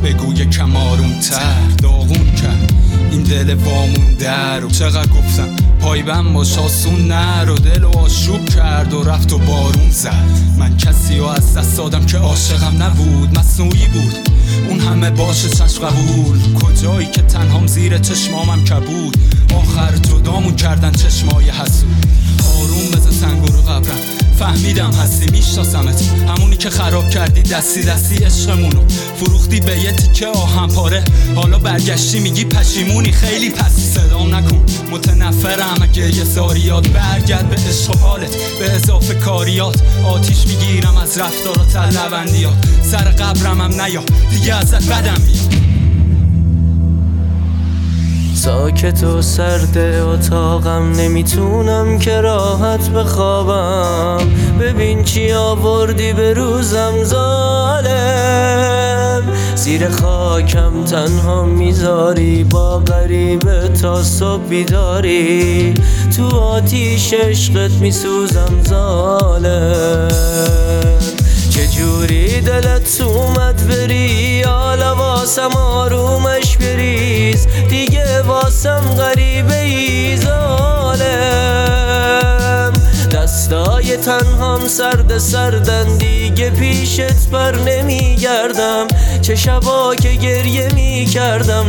بهت بگو یکم آروم تر. داغون کرد این دل وامونده رو، چقدر گفتم پای بند باش آسون نرو. دل و آشوب کرد و رفت و بارون زد. من کسی رو از دست دادم که عاشقم نبود، مصنوعی بود اون همه باشه چشم قبول. کجایی که تنهام زیر چشمامم کبود، آخر جدامون کردن چشمای حسود. آروم بزن سنگ رو قبرم، فهمیدم هستی، میشناسمت، همونی که خراب کردی دستی دستی عشقمونو. فروختی به یه تیکه آهن پاره، حالا برگشتی میگی پشیمونی. خیلی پسی صدام نکن، متنفرم اگه یه زاریات. برگرد به عشق و حالت به اضافه کاریات. آتیش میگیرم از رفتارات لبندیات. سر قبرم هم نیا دیگه ازت بدم میاد. ساکت و سرد اتاقم، نمیتونم که راحت بخوابم. ببین چی آوردی به روزم ظالم. زیر خاکم تنها میذاری، با غریبه تا صبح بیداری. تو آتیش عشقت میسوزم ظالم. چجوری دلت اومد بری، حالا واسم آرومش بریز. دیگه واسم غریبه ای ظالم. دستای تنهام سرد سردن، دیگه پیشت بر نمیگردم. چه شبا که گریه میکردم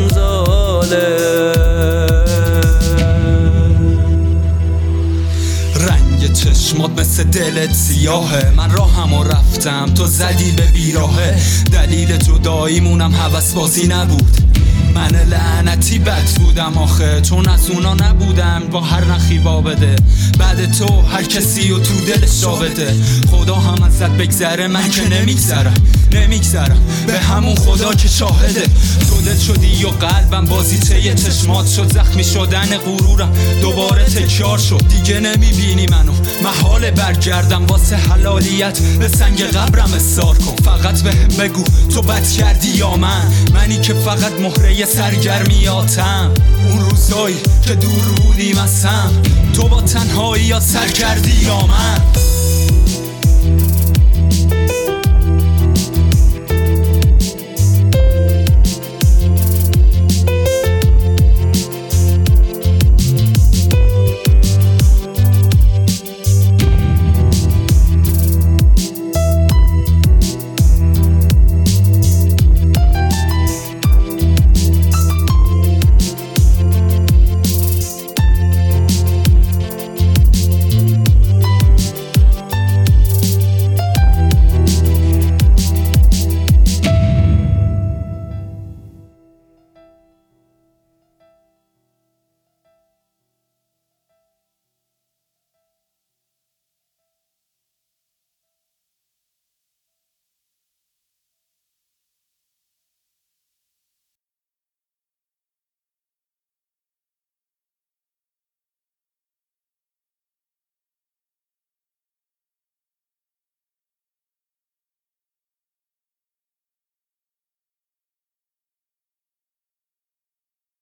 ظالم. رنگ چشمات مثل دلت سیاهه، من راهمو رفتم تو زدی به بیراهه. دلیل جداییمونم هوس بازی نبود، من لعنتی بد بودم آخه. چون از اونا نبودم با هر نخی بده. بعد تو هر کسی و تو دلش جاوده. خدا هم ازت بگذره، من که نمیگذرم به همون خدا که شاهده. تو دل شدی و قلبم بازیچه چشمات شد. زخمی شدن غرورم دوباره تکرار شد. دیگه نمیبینی منو، محاله برگردم. واسه حلالیت به سنگ قبرم اصرار کن. فقط بهم بگو تو بد کردی یا منی که فقط مهره سرگرمیاتم. اون روزایی که دور بودیم از هم، تو با تنهایی یا سر کردی یا من.